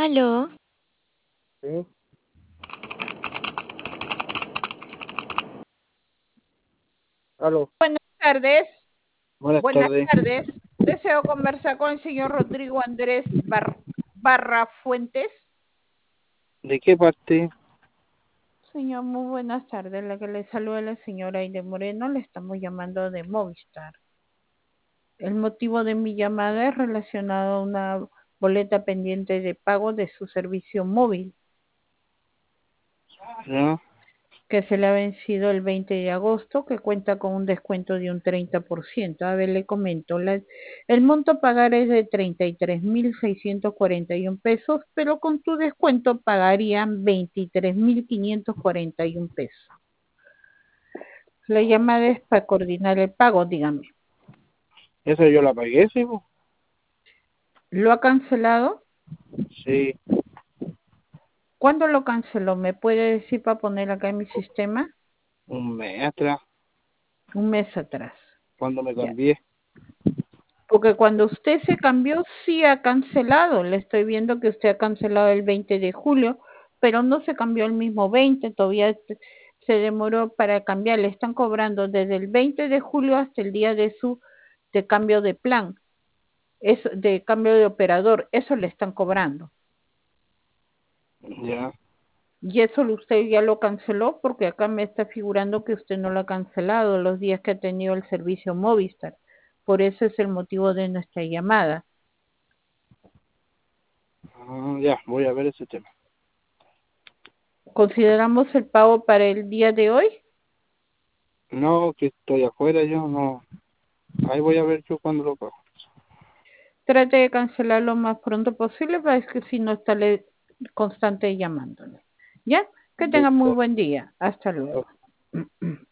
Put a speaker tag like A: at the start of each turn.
A: Aló,
B: Sí, aló,
C: Tardes,
B: buenas
C: buenas
B: tardes.
C: tardes. Deseo conversar con el señor Rodrigo Andrés Barra Fuentes.
B: ¿De qué parte?
C: Señor, muy buenas tardes. La que le saluda la señora Aide Moreno. Le estamos llamando de Movistar. El motivo de mi llamada es relacionado a una boleta pendiente de pago de su servicio móvil,
B: ¿Ya?
C: que se le ha vencido el 20 de agosto, que cuenta con un descuento de un 30%. A ver, le comento, el monto a pagar es de 33.641 pesos, pero con tu descuento pagarían 23.541 pesos. La llamada es para coordinar el pago, dígame.
B: Esa yo la pagué, sí, po.
C: ¿Lo ha cancelado?
B: Sí,
C: ¿Cuándo lo canceló? ¿Me puede decir para poner acá en mi sistema?
B: un mes atrás,
C: Un mes atrás.
B: cuando me
C: Ya.
B: cambié.
C: Porque cuando usted se cambió, sí ha cancelado. Le estoy viendo que usted ha cancelado el 20 de julio, pero no se cambió el mismo 20, todavía se demoró para cambiar. Le están cobrando desde el 20 de julio hasta el día de cambio de plan, de cambio de operador. Eso le están cobrando.
B: Ya.
C: Y eso usted ya lo canceló porque acá me está figurando que usted no lo ha cancelado los días que ha tenido el servicio Movistar. Por eso es el motivo de nuestra llamada.
B: Ya, voy a ver ese tema.
C: ¿Consideramos el pago para el día de hoy?
B: No, que estoy afuera, yo no. Ahí voy a ver yo cuando lo pago.
C: Trate de cancelar lo más pronto posible para que si no estaré constante llamándole. ¿Ya? Que tenga muy
B: Listo.
C: buen día. Hasta luego.